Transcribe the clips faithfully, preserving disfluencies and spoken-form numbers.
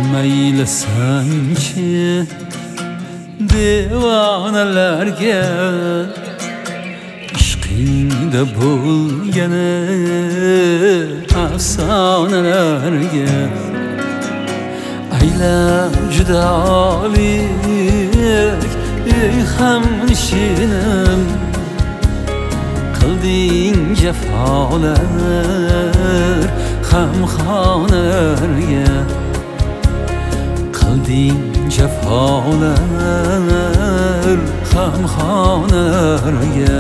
mayli sanki devonalarga ishqingda bo'lgani afsonalarga aylab judolik ey hamnishinim qilding jafolar hamxonalarga qilding jafolar hamxonalarga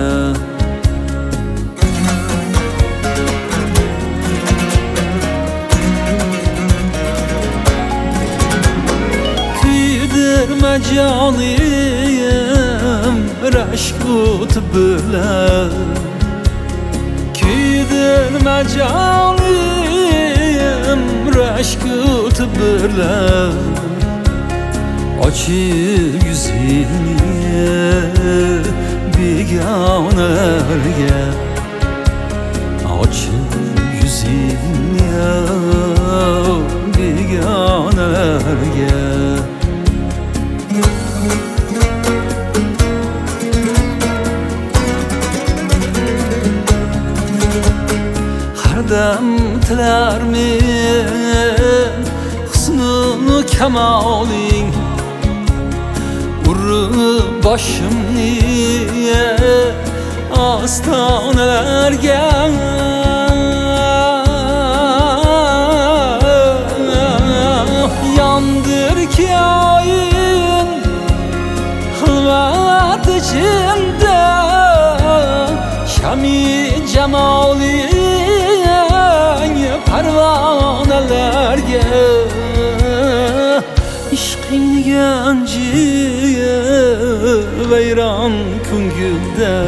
kuydirma jonim rashk o'ti bilan kuydirma jonim rashk o'ti bilan ochib yuzingni begonalarga ochib yuzingni begonalarga har dam tilarmen husnu kamoling urib boshimni ostonalarga yondir ko'yin xilvat ichimda shami jamoling parvonalarga ishqing ganjib vayron ko'ngilda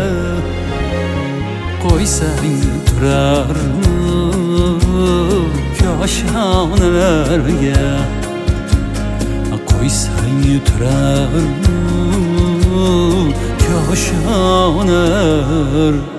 qo'ysang turarmi koshonalarga qo'ysang turarmi koshonalar